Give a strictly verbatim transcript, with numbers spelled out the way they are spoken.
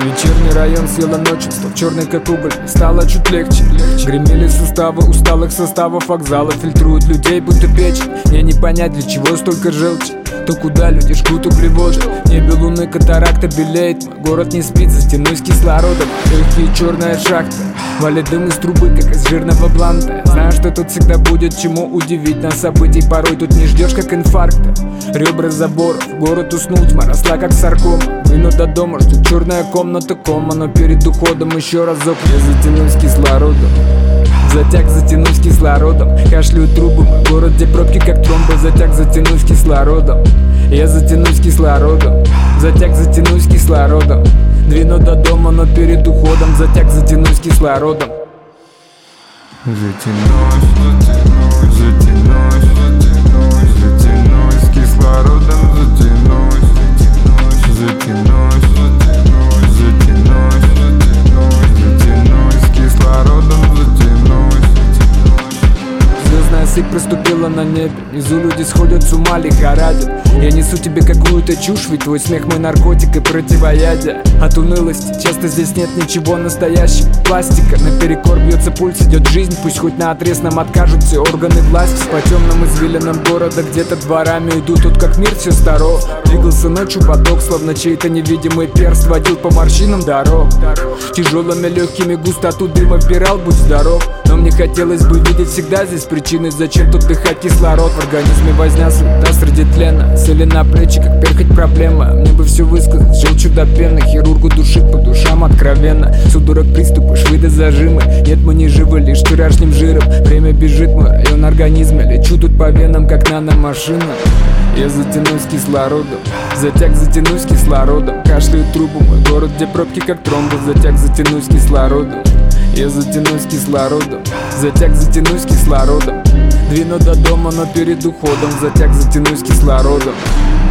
Вечерний район съела ночью, стал черный как уголь, стало чуть легче, легче. Гремели суставы усталых составов вокзала, фильтруют людей, будто печь. Мне не понять, для чего столько желчи. То куда люди жгут углеводы. В небе луны катаракта белеет. Мой город не спит, затянусь кислородом. Легкие черная шахта, валит дым из трубы, как из жирного бланта. Знаю, что тут всегда будет чему удивить нас событий. Порой тут не ждешь, как инфаркта. Ребра заборов, город уснул, тьма росла, как саркома. Вину до дома, ждет черная комната кома. Но перед уходом еще разок я затянусь кислородом. Затяг, затянусь кислородом. Кашляют трубы, мой город, где пробки как тромбы. Затяг, затянусь кислородом. Я затянусь кислородом. Затяг, затянусь кислородом. Двину до дома, но перед уходом. Затяг, затянусь кислородом. Затянусь, затянусь, затянусь, затянусь кислородом, затянусь, затянусь, затянусь, затянусь кислородом, затянусь. Звездная сыпь проступила на небе. Внизу люди сходят с ума, лихорадят. Я несу тебе какую-то чушь, ведь твой смех мой наркотик и противоядие. От унылости часто здесь нет ничего настоящего. Пластика, наперекор бьется пульс, идет жизнь. Пусть хоть наотрез нам откажут все органы власти. По темным извилинам города где-то дворами иду, тут как мир все здоров. Двигался ночью поток, словно чей-то невидимый перст водил по морщинам дорог. Тяжелыми легкими густоту дыма вбирал, будь здоров. Но мне хотелось бы видеть всегда здесь причины, зачем тут дыхать кислород. В организме возня суета среди тлена. Цели на плечи, как перхоть проблема. Мне бы все высказать, желчью до пены. Хирургу душит по душам откровенно. Судорог приступы, швы до зажимы. Нет, мы не живы, лишь вчерашним жиром. Время бежит, мой район организма. Лечу тут по венам, как наномашина. Я затянусь кислородом. Затяг, затянусь кислородом. Кашляют трубы, мой город, где пробки как тромбы. Затяг, затянусь кислородом. Я затянусь кислородом. Затяг, затянусь кислородом. Двину до дома, но перед уходом. Затяг, затянусь кислородом.